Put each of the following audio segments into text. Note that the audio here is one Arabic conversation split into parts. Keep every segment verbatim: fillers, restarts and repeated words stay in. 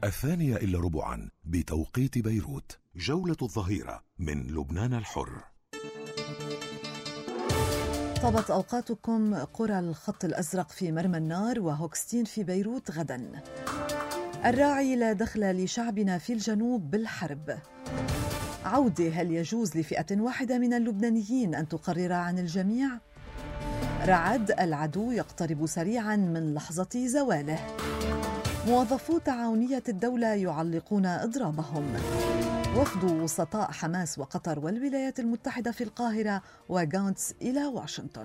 الثانية إلا ربعا بتوقيت بيروت. جولة الظهيرة من لبنان الحر. طابت أوقاتكم قرى الخط الأزرق في مرمى النار وهوكستين في بيروت غدا. الراعي لا دخل لشعبنا في الجنوب بالحرب. عودة هل يجوز لفئة واحدة من اللبنانيين أن تقرر عن الجميع؟ رعد العدو يقترب سريعا من لحظة زواله. موظفو تعاونية الدولة يعلقون إضرابهم. وفد وسطاء حماس وقطر والولايات المتحدة في القاهرة وغانتس إلى واشنطن.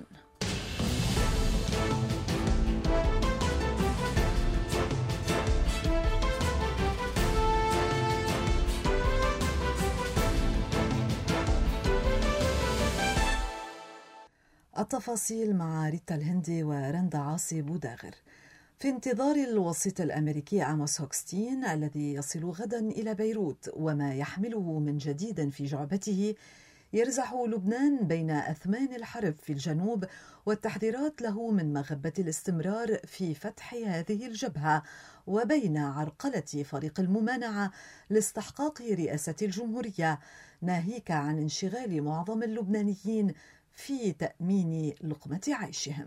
التفاصيل مع ريتا الهندي ورندا عاصي بوداغر. في انتظار الوسيط الأمريكي آموس هوكستين الذي يصل غدا إلى بيروت وما يحمله من جديد في جعبته، يرزح لبنان بين أثمان الحرب في الجنوب والتحذيرات له من مغبة الاستمرار في فتح هذه الجبهة، وبين عرقلة فريق الممانعة لاستحقاق رئاسة الجمهورية، ناهيك عن انشغال معظم اللبنانيين في تأمين لقمة عيشهم.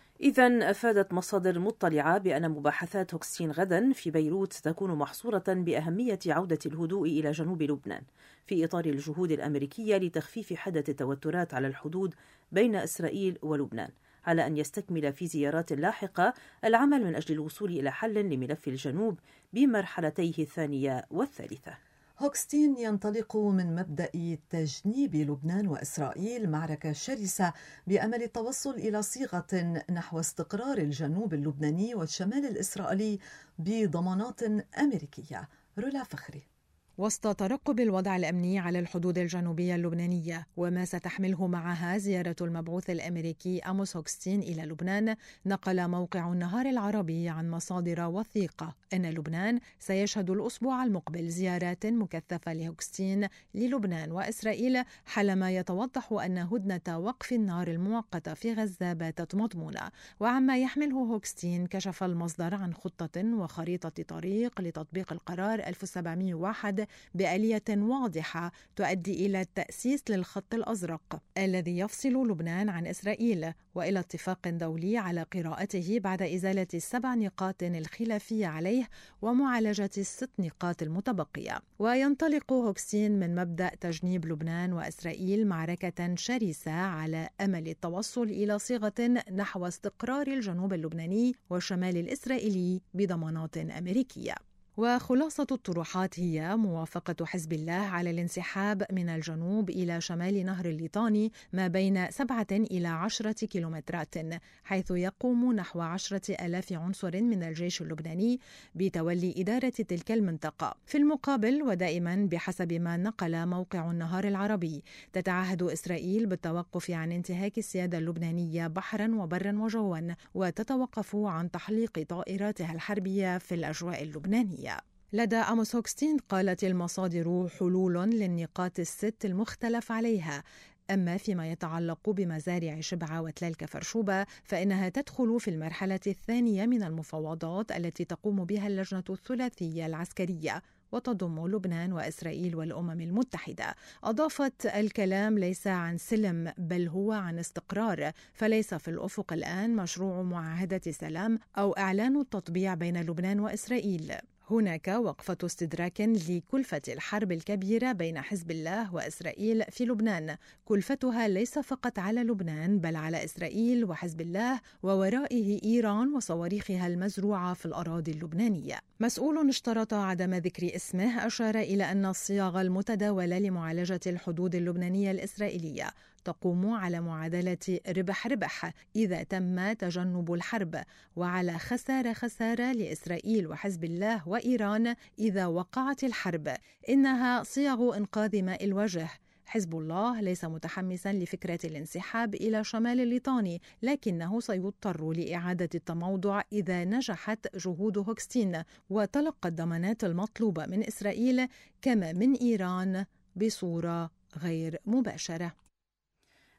إذن أفادت مصادر مطلعة بأن مباحثات هوكستين غدا في بيروت ستكون محصورة بأهمية عودة الهدوء إلى جنوب لبنان في إطار الجهود الأمريكية لتخفيف حدة التوترات على الحدود بين إسرائيل ولبنان، على أن يستكمل في زيارات لاحقة العمل من أجل الوصول إلى حل لملف الجنوب بمرحلتيه الثانية والثالثة. هوكستين ينطلق من مبدأ تجنيب لبنان وإسرائيل معركة شرسة بأمل التوصل إلى صيغة نحو استقرار الجنوب اللبناني والشمال الإسرائيلي بضمانات أمريكية. رولا فخري. وسط ترقب الوضع الأمني على الحدود الجنوبية اللبنانية وما ستحمله معها زيارة المبعوث الأمريكي آموس هوكستين إلى لبنان، نقل موقع النهار العربي عن مصادر وثيقة أن لبنان سيشهد الأسبوع المقبل زيارات مكثفة لهوكستين للبنان وإسرائيل، حالما يتوضح أن هدنة وقف النار المؤقتة في غزة باتت مضمونة. وعما يحمله هوكستين، كشف المصدر عن خطة وخريطة طريق لتطبيق القرار ألف وسبعمائة وواحد بآلية واضحة تؤدي إلى التأسيس للخط الأزرق الذي يفصل لبنان عن إسرائيل، وإلى اتفاق دولي على قراءته بعد إزالة السبع نقاط الخلافية عليه ومعالجة الست نقاط المتبقية. وينطلق هوكستين من مبدأ تجنيب لبنان وإسرائيل معركة شرسة على أمل التوصل إلى صيغة نحو استقرار الجنوب اللبناني والشمال الإسرائيلي بضمانات أمريكية. وخلاصة الطروحات هي موافقة حزب الله على الانسحاب من الجنوب إلى شمال نهر الليطاني ما بين سبعة إلى عشرة كيلومترات، حيث يقوم نحو عشرة آلاف عنصر من الجيش اللبناني بتولي إدارة تلك المنطقة. في المقابل، ودائما بحسب ما نقل موقع النهار العربي، تتعهد إسرائيل بالتوقف عن انتهاك السيادة اللبنانية بحرا وبرا وجوا، وتتوقف عن تحليق طائراتها الحربية في الأجواء اللبنانية. لدى آموس هوكستين قالت المصادر حلول للنقاط الست المختلف عليها. أما فيما يتعلق بمزارع شبعة وتلال كفرشوبة فإنها تدخل في المرحلة الثانية من المفاوضات التي تقوم بها اللجنة الثلاثية العسكرية، وتضم لبنان وإسرائيل والأمم المتحدة. أضافت: الكلام ليس عن سلم بل هو عن استقرار، فليس في الأفق الآن مشروع معاهدة سلام أو إعلان التطبيع بين لبنان وإسرائيل. هناك وقفة استدراك لكلفة الحرب الكبيرة بين حزب الله وإسرائيل في لبنان. كلفتها ليس فقط على لبنان بل على إسرائيل وحزب الله، وورائه إيران وصواريخها المزروعة في الأراضي اللبنانية. مسؤول اشترط عدم ذكر اسمه أشار إلى أن الصياغة المتداولة لمعالجة الحدود اللبنانية الإسرائيلية تقوم على معادلة ربح-ربح إذا تم تجنب الحرب، وعلى خسارة-خسارة لإسرائيل وحزب الله وإيران إذا وقعت الحرب. إنها صيغ إنقاذ ماء الوجه. حزب الله ليس متحمسا لفكرة الانسحاب إلى شمال الليطاني، لكنه سيضطر لإعادة التموضع إذا نجحت جهود هوكستين وتلقى الضمانات المطلوبة من إسرائيل كما من إيران بصورة غير مباشرة.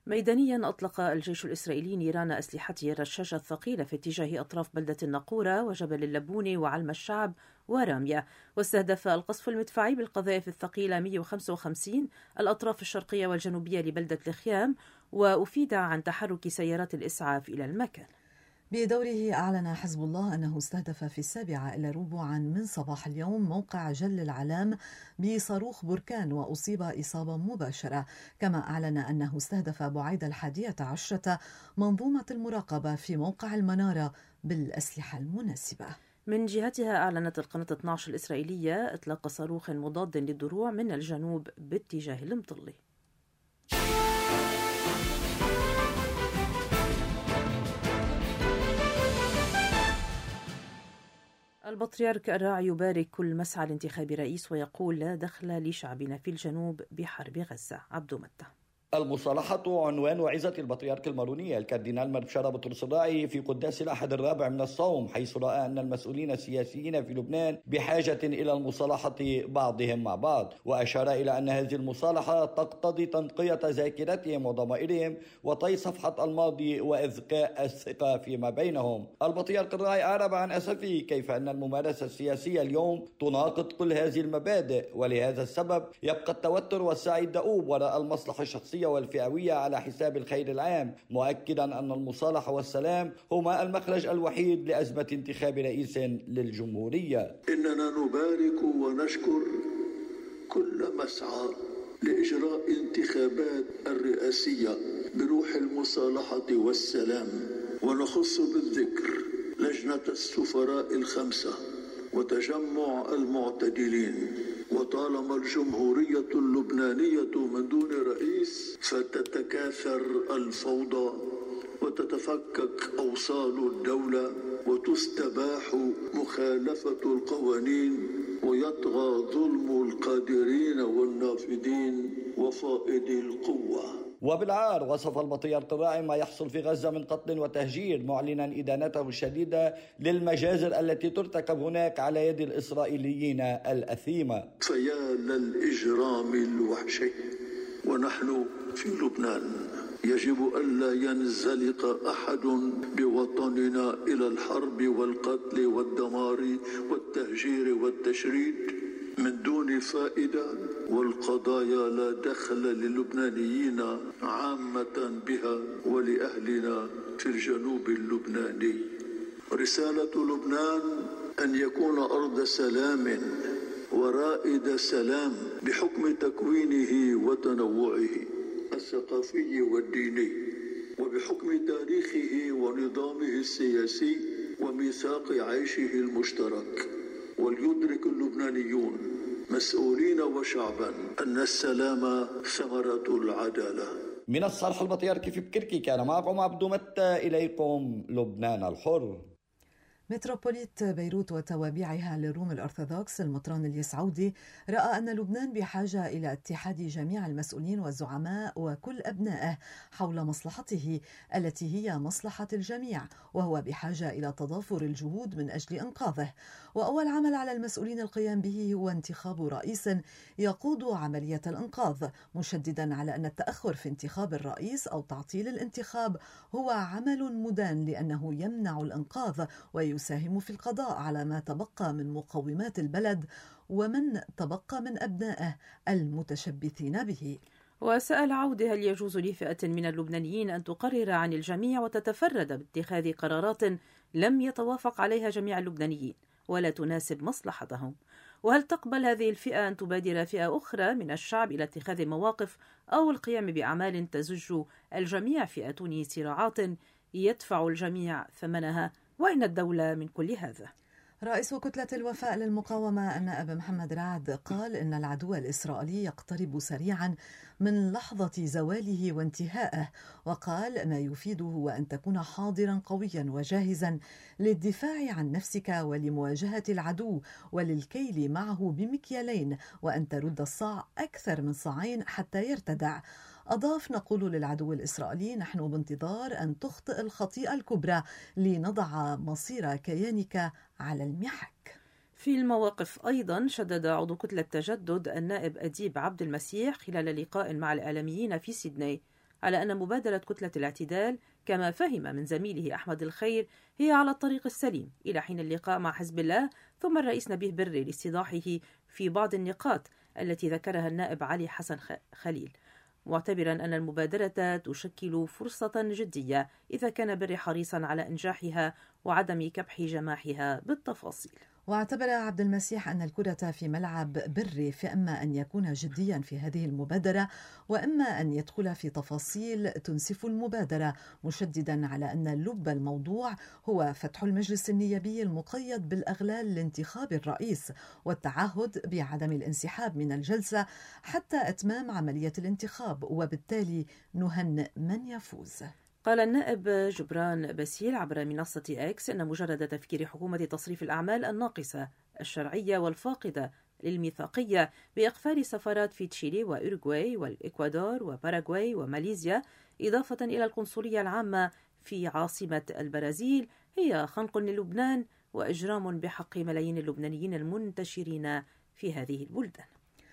ميدانيا أطلق الجيش الإسرائيلي نيران أسلحته الرشاشة الثقيلة في اتجاه أطراف بلدة الناقورة وجبل اللبون وعلم الشعب ورامية، واستهدف القصف المدفعي بالقذائف الثقيلة مئة وخمسة وخمسين الأطراف الشرقية والجنوبية لبلدة الخيام، وأفيد عن تحرك سيارات الإسعاف إلى المكان. بدوره أعلن حزب الله أنه استهدف في السابعة إلى ربعا من صباح اليوم موقع جل العلام بصاروخ بركان وأصيب إصابة مباشرة، كما أعلن أنه استهدف بعيد الحادية عشرة منظومة المراقبة في موقع المنارة بالأسلحة المناسبة. من جهتها أعلنت القناة اثني عشر الإسرائيلية إطلاق صاروخ مضاد للدروع من الجنوب باتجاه المطلي. البطريرك الراعي يبارك كل مسعى لانتخاب رئيس ويقول لا دخل لشعبنا في الجنوب بحرب غزة. عبدو متى. المصالحة عنوان وعظة البطريرك الماروني الكاردينال مرشد بطرس الراعي في قداس الأحد الرابع من الصوم، حيث رأى أن المسؤولين السياسيين في لبنان بحاجة إلى المصالحة بعضهم مع بعض، وأشار إلى أن هذه المصالحة تقتضي تنقية ذاكرتهم وضمائرهم وطي صفحة الماضي وإذكاء الثقة فيما بينهم. البطريرك الراعي أعرب عن أسفه كيف أن الممارسة السياسية اليوم تناقض كل هذه المبادئ، ولهذا السبب يبقى التوتر والسعي الدؤوب وراء المصلحة الشخصية والفئوية على حساب الخير العام، مؤكدا أن المصالحة والسلام هما المخرج الوحيد لأزمة انتخاب رئيس للجمهورية. إننا نبارك ونشكر كل مسعى لإجراء انتخابات الرئاسية بروح المصالحة والسلام، ونخص بالذكر لجنة السفراء الخمسة وتجمع المعتدلين. وطالما الجمهورية اللبنانية من دون رئيس فتتكاثر الفوضى وتتفكك أوصال الدولة وتستباح مخالفة القوانين ويطغى ظلم القادرين والنافذين وفائض القوة. وبالعار وصف البطريرك الراعي ما يحصل في غزة من قتل وتهجير، معلنا إدانته الشديدة للمجازر التي ترتكب هناك على يد الإسرائيليين الأثيمة. فيا للإجرام الوحشي، ونحن في لبنان يجب ألا ينزلق أحد بوطننا إلى الحرب والقتل والدمار والتهجير والتشريد من دون فائدة، والقضايا لا دخل للبنانيين عامة بها ولأهلنا في الجنوب اللبناني. رسالة لبنان أن يكون أرض سلام ورائد سلام بحكم تكوينه وتنوعه الثقافي والديني، وبحكم تاريخه ونظامه السياسي وميثاق عيشه المشترك. وليدرك اللبنانيون مسؤولين وشعبا أن السلام ثمرة العدالة. من الصالح البطريركي في بكركي كان معكم عبدو متى، إليكم لبنان الحر. متروبوليت بيروت وتوابعها للروم الأرثوذكس المطران اليسعودي رأى أن لبنان بحاجة إلى اتحاد جميع المسؤولين والزعماء وكل أبنائه حول مصلحته التي هي مصلحة الجميع، وهو بحاجة إلى تضافر الجهود من أجل إنقاذه. وأول عمل على المسؤولين القيام به هو انتخاب رئيس يقود عملية الإنقاذ، مشددا على أن التأخر في انتخاب الرئيس أو تعطيل الانتخاب هو عمل مدان، لأنه يمنع الإنقاذ ويساهم في القضاء على ما تبقى من مقومات البلد ومن تبقى من أبنائه المتشبثين به. وسأل عودة هل يجوز لفئة من اللبنانيين أن تقرر عن الجميع وتتفرد باتخاذ قرارات لم يتوافق عليها جميع اللبنانيين ولا تناسب مصلحتهم؟ وهل تقبل هذه الفئة أن تبادر فئة أخرى من الشعب إلى اتخاذ مواقف أو القيام بأعمال تزج الجميع في أتون صراعات يدفع الجميع ثمنها؟ وإن الدولة من كل هذا؟ رئيس كتلة الوفاء للمقاومة النائب محمد رعد قال إن العدو الإسرائيلي يقترب سريعا من لحظة زواله وانتهائه، وقال ما يفيده هو أن تكون حاضرا قويا وجاهزا للدفاع عن نفسك ولمواجهة العدو وللكيل معه بمكيالين، وأن ترد الصاع أكثر من صاعين حتى يرتدع. أضاف نقول للعدو الإسرائيلي نحن بانتظار أن تخطئ الخطيئة الكبرى لنضع مصير كيانك على المحك. في المواقف أيضا شدد عضو كتلة تجدد النائب أديب عبد المسيح خلال لقاء مع الإعلاميين في سيدني على أن مبادرة كتلة الاعتدال كما فهم من زميله أحمد الخير هي على الطريق السليم إلى حين اللقاء مع حزب الله، ثم الرئيس نبيه بري لاستيضاحه في بعض النقاط التي ذكرها النائب علي حسن خليل، معتبرا أن المبادرة تشكل فرصة جدية إذا كان بري حريصا على إنجاحها وعدم كبح جماحها بالتفاصيل. واعتبر عبد المسيح أن الكرة في ملعب بري، فإما أن يكون جديا في هذه المبادرة وإما أن يدخل في تفاصيل تنسف المبادرة، مشددا على أن لب الموضوع هو فتح المجلس النيابي المقيد بالأغلال لانتخاب الرئيس والتعهد بعدم الانسحاب من الجلسة حتى إتمام عملية الانتخاب، وبالتالي نهنئ من يفوز. قال النائب جبران باسيل عبر منصة إكس إن مجرد تفكير حكومة تصريف الأعمال الناقصة الشرعية والفاقدة للميثاقية بإقفال سفارات في تشيلي وأوروغواي والإكوادور وباراغواي وماليزيا إضافة إلى القنصلية العامة في عاصمة البرازيل هي خنق للبنان وإجرام بحق ملايين اللبنانيين المنتشرين في هذه البلدان.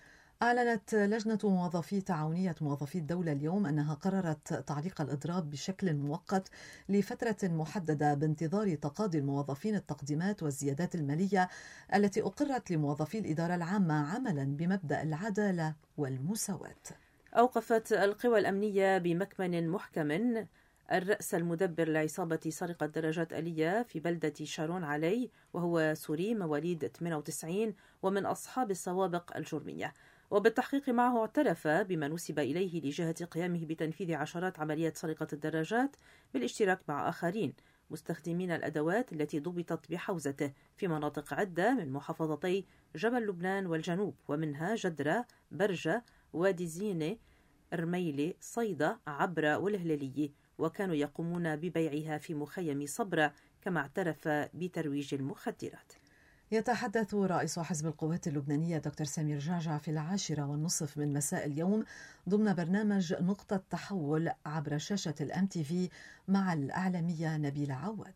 أعلنت لجنة موظفي تعاونية موظفي الدولة اليوم أنها قررت تعليق الإضراب بشكل مؤقت لفترة محددة بانتظار تقاضي الموظفين التقديمات والزيادات المالية التي أقرت لموظفي الإدارة العامة عملا بمبدأ العدالة والمساواة. أوقفت القوى الأمنية بمكمن محكم الرأس المدبر لعصابة سرقة دراجات آلية في بلدة شارون علي، وهو سوري مواليد ثمانية وتسعين ومن أصحاب السوابق الجرمية، وبالتحقيق معه اعترف بما نسب إليه لجهة قيامه بتنفيذ عشرات عمليات سرقة الدراجات بالاشتراك مع آخرين مستخدمين الأدوات التي ضبطت بحوزته في مناطق عدة من محافظتي جبل لبنان والجنوب، ومنها جدرة، برجة، وادي زينة، رميلة، صيدا، عبرة والهلالية، وكانوا يقومون ببيعها في مخيم صبرة، كما اعترف بترويج المخدرات. يتحدث رئيس حزب القوات اللبنانية دكتور سمير جعجع في العاشرة والنصف من مساء اليوم ضمن برنامج نقطة تحول عبر شاشة الام تي في مع الإعلامية نبيلة عواد.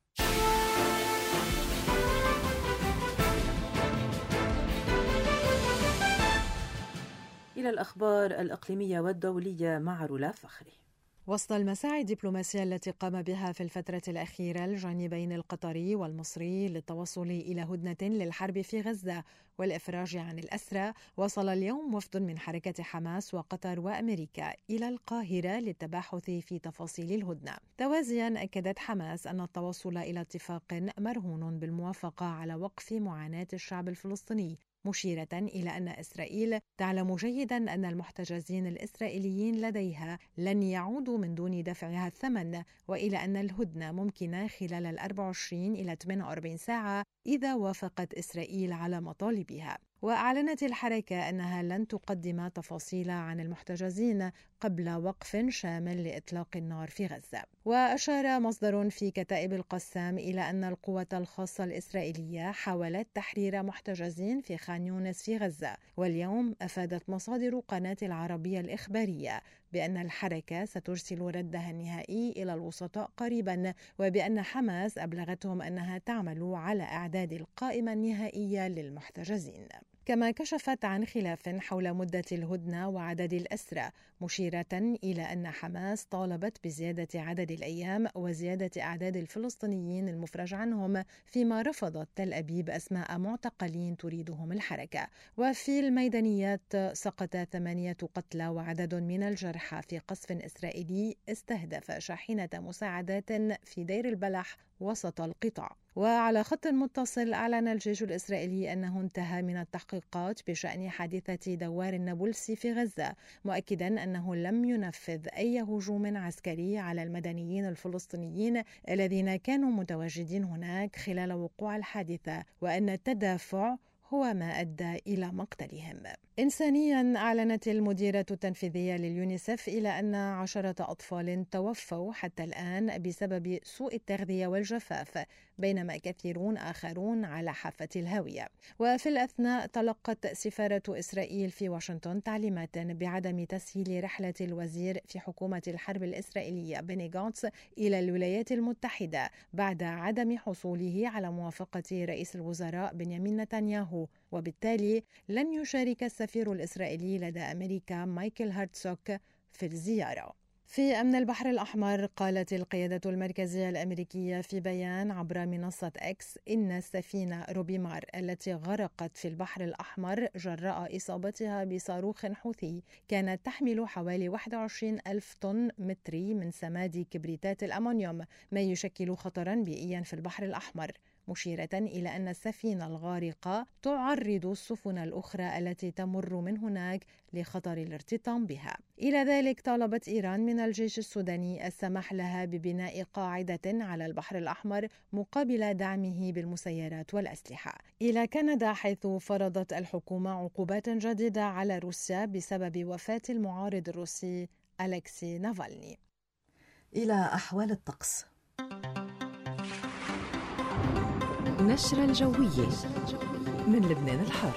إلى الأخبار الإقليمية والدولية مع رولا فخري. وسط المساعي الدبلوماسية التي قام بها في الفترة الأخيرة الجانبين القطري والمصري للتوصل إلى هدنة للحرب في غزة والإفراج عن الأسرى، وصل اليوم وفد من حركة حماس وقطر وأمريكا إلى القاهرة للتباحث في تفاصيل الهدنة. توازيا أكدت حماس أن التوصل إلى اتفاق مرهون بالموافقة على وقف معاناة الشعب الفلسطيني، مشيرة إلى أن إسرائيل تعلم جيدا أن المحتجزين الإسرائيليين لديها لن يعودوا من دون دفعها الثمن، وإلى أن الهدنة ممكنة خلال الأربع وعشرين إلى ثمانية وأربعين ساعة إذا وافقت إسرائيل على مطالبها. وأعلنت الحركة أنها لن تقدم تفاصيل عن المحتجزين قبل وقف شامل لإطلاق النار في غزة. وأشار مصدر في كتائب القسام إلى أن القوات الخاصة الإسرائيلية حاولت تحرير محتجزين في خان يونس في غزة. واليوم أفادت مصادر قناة العربية الإخبارية بأن الحركة سترسل ردها النهائي إلى الوسطاء قريبا، وبأن حماس أبلغتهم أنها تعمل على إعداد القائمة النهائية للمحتجزين. كما كشفت عن خلاف حول مدة الهدنة وعدد الأسرى، مشيرة إلى أن حماس طالبت بزيادة عدد الأيام وزيادة أعداد الفلسطينيين المفرج عنهم، فيما رفضت تل أبيب أسماء معتقلين تريدهم الحركة. وفي الميدانيات سقط ثمانية قتلى وعدد من الجرحى في قصف إسرائيلي استهدف شاحنة مساعدات في دير البلح وسط القطاع. وعلى خط متصل أعلن الجيش الإسرائيلي أنه انتهى من التحقيقات بشأن حادثة دوار النابلسي في غزة، مؤكدا أنه لم ينفذ أي هجوم عسكري على المدنيين الفلسطينيين الذين كانوا متواجدين هناك خلال وقوع الحادثة، وأن التدافع هو ما أدى إلى مقتلهم. إنسانياً، أعلنت المديرة التنفيذية لليونيسف إلى أن عشرة أطفال توفوا حتى الآن بسبب سوء التغذية والجفاف، بينما كثيرون آخرون على حافة الهاوية. وفي الأثناء تلقت سفارة إسرائيل في واشنطن تعليمات بعدم تسهيل رحلة الوزير في حكومة الحرب الإسرائيلية بني غانتس إلى الولايات المتحدة بعد عدم حصوله على موافقة رئيس الوزراء بنيامين نتنياهو، وبالتالي لن يشارك السفير الإسرائيلي لدى أمريكا مايكل هارتسوك في الزيارة. في أمن البحر الأحمر، قالت القيادة المركزية الأمريكية في بيان عبر منصة إكس إن السفينة روبيمار التي غرقت في البحر الأحمر جراء إصابتها بصاروخ حوثي كانت تحمل حوالي واحد وعشرين ألف طن متري من سماد كبريتات الأمونيوم، ما يشكل خطراً بيئياً في البحر الأحمر، مشيرة إلى أن السفينة الغارقة تعرض السفن الأخرى التي تمر من هناك لخطر الارتطام بها. إلى ذلك، طالبت إيران من الجيش السوداني السماح لها ببناء قاعدة على البحر الأحمر مقابل دعمه بالمسيرات والأسلحة. إلى كندا، حيث فرضت الحكومة عقوبات جديدة على روسيا بسبب وفاة المعارض الروسي أليكسي نافالني. إلى أحوال الطقس. نشرة الجوية من لبنان الحر.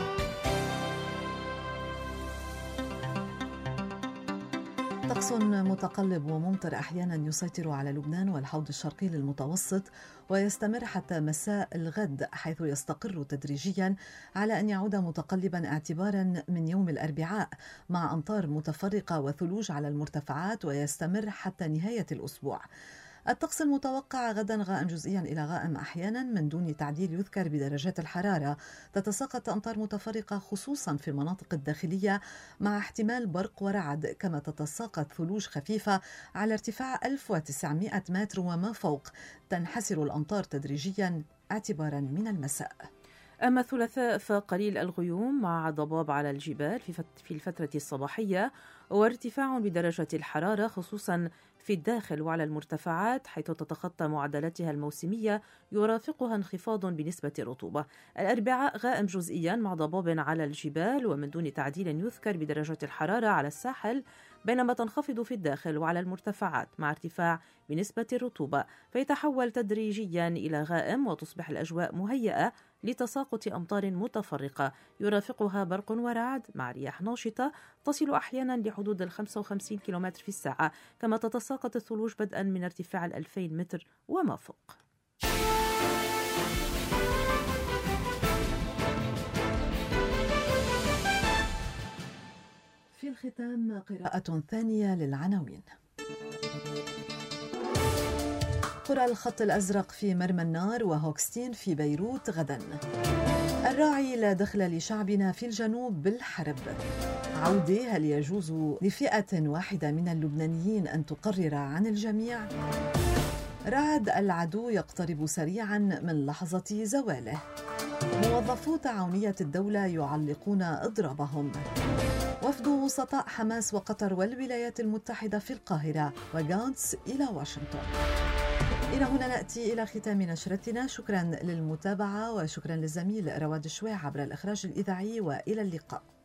طقس متقلب وممطر أحيانا يسيطر على لبنان والحوض الشرقي للمتوسط، ويستمر حتى مساء الغد، حيث يستقر تدريجيا على أن يعود متقلبا اعتبارا من يوم الأربعاء، مع أمطار متفرقة وثلوج على المرتفعات، ويستمر حتى نهاية الأسبوع. الطقس المتوقع غدا غائم جزئيا إلى غائم أحيانا من دون تعديل يذكر بدرجات الحرارة. تتساقط أمطار متفرقة خصوصا في المناطق الداخلية مع احتمال برق ورعد، كما تتساقط ثلوج خفيفة على ارتفاع ألف وتسعمائة متر وما فوق. تنحسر الأمطار تدريجيا اعتبارا من المساء. أما الثلاثاء فقليل الغيوم مع ضباب على الجبال في الفترة الصباحية، وارتفاع بدرجة الحرارة خصوصا في الداخل وعلى المرتفعات، حيث تتخطى معدلاتها الموسمية يرافقها انخفاض بنسبة الرطوبة. الأربعاء غائم جزئيا مع ضباب على الجبال ومن دون تعديل يذكر بدرجة الحرارة على الساحل، بينما تنخفض في الداخل وعلى المرتفعات مع ارتفاع بنسبة الرطوبة، فيتحول تدريجيا إلى غائم وتصبح الأجواء مهيئة لتساقط أمطار متفرقة يرافقها برق ورعد مع رياح ناشطة تصل أحيانا لحدود ال خمسة وخمسين كيلومتر في الساعة، كما تتساقط الثلوج بدءا من ارتفاع الألفين متر وما فوق. في الختام قراءة ثانية للعناوين. قرى الخط الأزرق في مرمى النار وهوكستين في بيروت غدا. الراعي لا دخل لشعبنا في الجنوب بالحرب. عودة، هل يجوز لفئة واحدة من اللبنانيين أن تقرر عن الجميع؟ رعد، العدو يقترب سريعا من لحظة زواله. موظفو تعاونية الدولة يعلقون إضرابهم. وفد وسطاء حماس وقطر والولايات المتحدة في القاهرة، وغانتس إلى واشنطن. إلى هنا نأتي إلى ختام نشرتنا. شكرا للمتابعة وشكرا للزميل رواد الشويع عبر الإخراج الإذاعي، وإلى اللقاء.